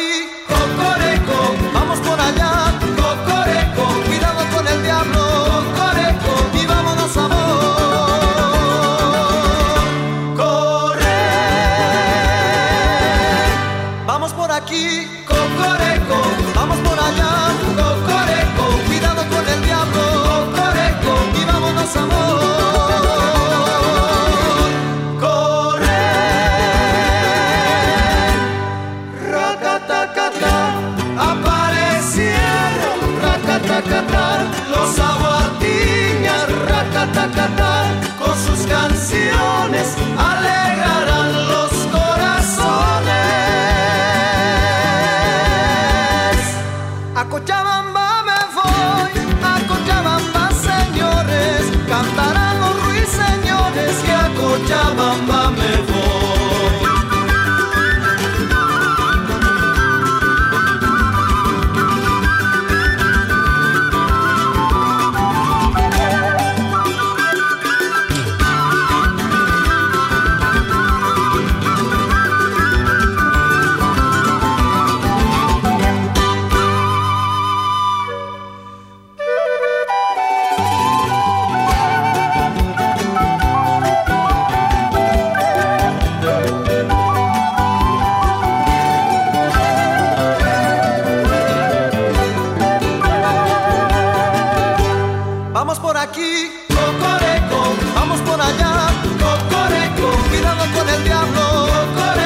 aquí, cocoreco, vamos por allá, cocoreco, cuidado con el diablo, cocoreco, y vámonos amor, corre. Vamos por aquí, cocoreco, vamos por allá, cocoreco, cuidado con el diablo, cocoreco, y vámonos amor. Los aguatiñas, racatacatá, con sus canciones alegrarán los corazones. A Cochabamba me voy, a Cochabamba señores, cantarán los ruiseñores que a Cochabamba me voy. Vamos por aquí, cocoreco, vamos por allá, cocoreco, cuidado con el diablo, cocoreco.